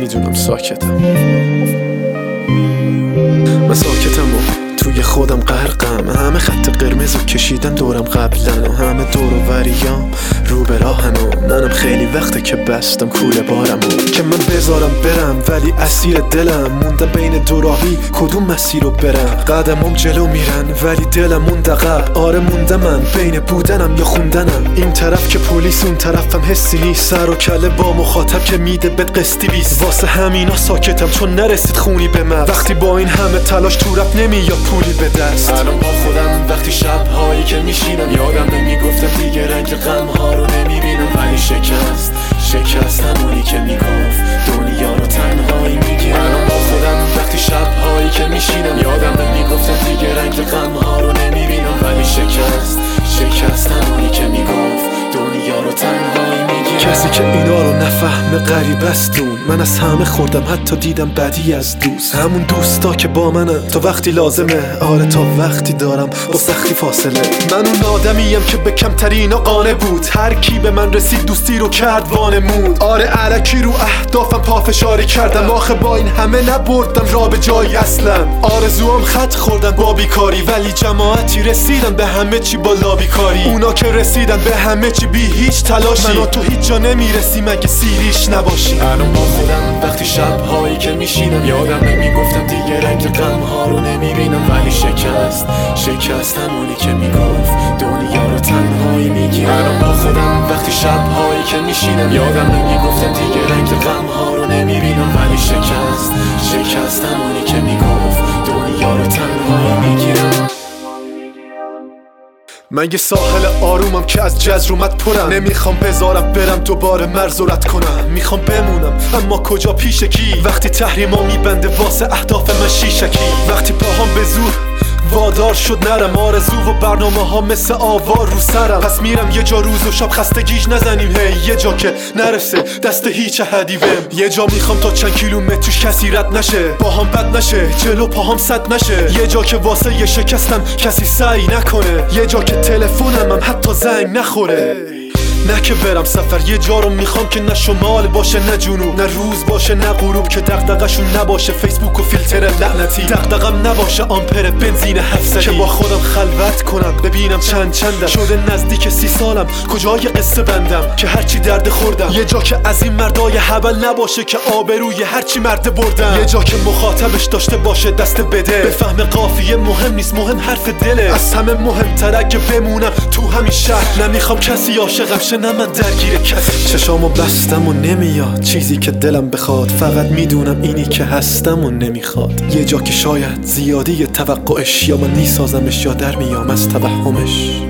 میدونم ساکتم، من ساکتم و توی خودم غرقم. همه خط قرمزو کشیدم دورم قبلا و همه دور و وریام رو به راهن و منم خیلی وقته که بستم کوله بارم و که من بذارم برم ولی اسیر دلم موندم بین دو راهی کدوم مسیر رو برم. قدمم جلو میرن ولی دلم موند عقب. آره موندم من بین بودنم یا خوندنم. این طرف که پلیس اون طرفم حسی نیست، سر و کله با مخاطب که میده بد قسطی بیست. واسه همینا ساکتم چون نرسید خونی به من. وقتی با این همه تلاش تو رپ نمیاد پولی به دست. الان با خودم وقتی شب‌هایی که میشینم یادم نمیگفتم دیگه رنگ غم‌ها رو نمیبینم، ولی شکست همونی که میگفت دنیا رو تنهایی میگیرم. الان با خودم وقتی شب‌هایی که میشینم یادم نمیگفتم دیگه رنگ غم‌ها رو نمیبینم، ولی شکست همونی که میگفت دنیا رو تنهایی میگیرم. کسی که اینا رو نفهمه غریب است دون. من از همه خوردم حتی دیدم بدی از دوست. همون دوستا که با منن تا وقتی لازمه، آره تا وقتی دارم با سختی فاصله. من اون آدمیم که به کمترینا قانع بود، هر کی به من رسید دوستی رو کرد وانمود. آره الکی رو اهدافم پافشاری کردم، آخه با این همه نبردم را به جایی اصلا. آرزوام خط خوردن با بیکاری ولی جماعتی رسیدن به همه چی با لابیکاری. اونا که رسیدن به همه چی بی هیچ تلاشی، من و تو هیچ جا نمیرسی مگه سیریش نباشی. الان با خودم وقتی شب‌هایی که میشینم یادم نمیگفتم دیگه رنگ غم‌ها رو نمیبینم، ولی شکست همونی که میگفت دنیا رو تنهایی میگیرم. الان با خودم وقتی شب‌هایی که میشینم یادم نمیگفتم دیگه رنگ غم‌ها رو نمیبینم، ولی شکست همونی که میگفت دنیا رو تنهایی میگیرم. من یه ساحل آرومم که از جزرومت پرم، نمیخوام بذارم برم دوباره مرز رد کنم. میخوام بمونم اما کجا پیش کی، وقتی تحریما میبنده واسه اهداف من شیشکی. وقتی پاهام به زور وادار شد نرم، آرزو و برنامه ها مثل آوار رو سرم. پس میرم یه جا روز و شب خستگیش نزنیم هی، یه جا که نرسه دست هیچ حدی بهم. یه جا میخوام تا چند کیلومتر توش کسی رد نشه، باهام بد نشه جلو پاهام صد نشه. یه جا که واسه یه شکستم کسی سعی نکنه، یه جا که تلفنم هم حتی زنگ نخوره. نه که برم سفر، یه جا رو میخوام که نه شمال باشه نه جنوب، نه روز باشه نه غروب، که دغدغه‌شون نباشه فیسبوک و فیلتر لعنتی، دغدغم نباشه آمپر بنزین 700، که با خودم خلوت کنم ببینم چندم شده نزدیک 30 سالم کجای قصه بندم، که هرچی درد خوردم. یه جا که از این مردای هبل نباشه که آبروی هرچی مرده بردم، یه جا که مخاطبش داشته باشه دست بده، بفهم قافیه مهم نیست مهم حرف دله. از همه مهمتر اگه بمونم تو همین شهر، نمیخوام کسی عاشقم شه نه من درگیر کسی. چشامو بستم و نمیاد چیزی که دلم بخواد، فقط میدونم اینی که هستم و نمیخواد. یه جا که شاید زیادی توقعش، یا من میسازمش یا در میام از توهمش.